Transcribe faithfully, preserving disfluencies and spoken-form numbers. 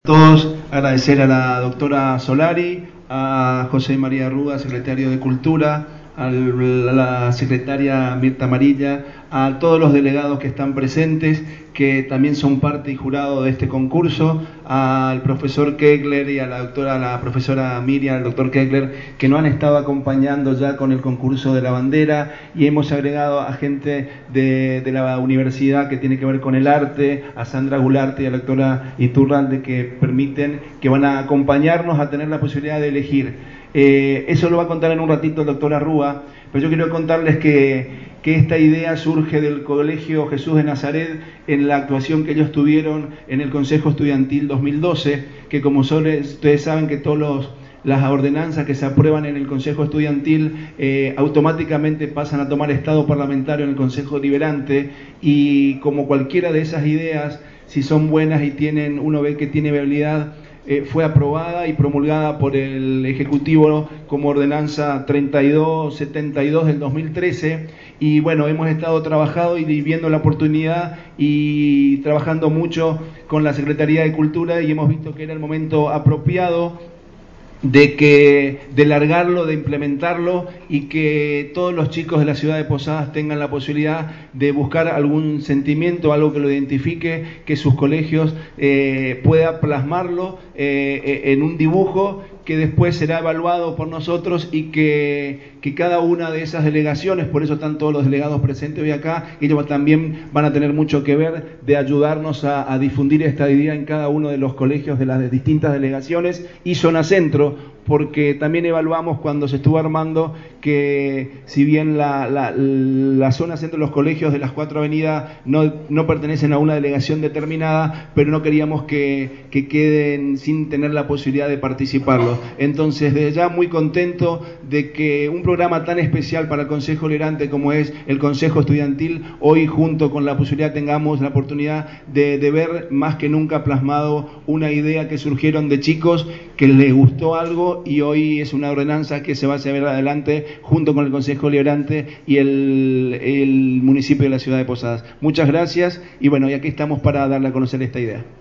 Todos agradecer a la doctora Solari, a José María Rúa, secretario de Cultura, a la secretaria Mirta Amarilla, a todos los delegados que están presentes, que también son parte y jurado de este concurso, al profesor Kegler y a la doctora, a la profesora Miriam, al doctor Kegler, que nos han estado acompañando ya con el concurso de la bandera, y hemos agregado a gente de, de la universidad que tiene que ver con el arte, a Sandra Gularte y a la doctora Iturralde, que permiten, que van a acompañarnos a tener la posibilidad de elegir. Eh, eso lo va a contar en un ratito el doctor Arrúa, pero yo quiero contarles que que esta idea surge del Colegio Jesús de Nazaret en la actuación que ellos tuvieron en el Consejo Estudiantil dos mil doce, que como son, ustedes saben que todos los las ordenanzas que se aprueban en el Consejo Estudiantil eh, automáticamente pasan a tomar estado parlamentario en el Consejo Deliberante, y como cualquiera de esas ideas, si son buenas y tienen, uno ve que tiene viabilidad, eh, fue aprobada y promulgada por el Ejecutivo como ordenanza treinta y dos setenta y dos del dos mil trece, y bueno, hemos estado trabajando y viendo la oportunidad y trabajando mucho con la Secretaría de Cultura, y hemos visto que era el momento apropiado de que de largarlo, de implementarlo, y que todos los chicos de la ciudad de Posadas tengan la posibilidad de buscar algún sentimiento, algo que lo identifique, que sus colegios eh, pueda plasmarlo eh, en un dibujo que después será evaluado por nosotros, y que, que cada una de esas delegaciones, por eso están todos los delegados presentes hoy acá, ellos también van a tener mucho que ver de ayudarnos a, a difundir esta idea en cada uno de los colegios de las distintas delegaciones y zona centro, porque también evaluamos cuando se estuvo armando que si bien la, la, la zona centro de los colegios de las cuatro avenidas no, no pertenecen a una delegación determinada, pero no queríamos que, que queden sin tener la posibilidad de participarlo. Entonces, desde ya muy contento de que un programa tan especial para el Consejo Deliberante como es el Consejo Estudiantil, hoy junto con la posibilidad tengamos la oportunidad de, de ver más que nunca plasmado una idea que surgieron de chicos que les gustó algo, y hoy es una ordenanza que se va a llevar adelante junto con el Consejo Deliberante y el, el municipio de la ciudad de Posadas. Muchas gracias, y bueno, y aquí estamos para darle a conocer esta idea.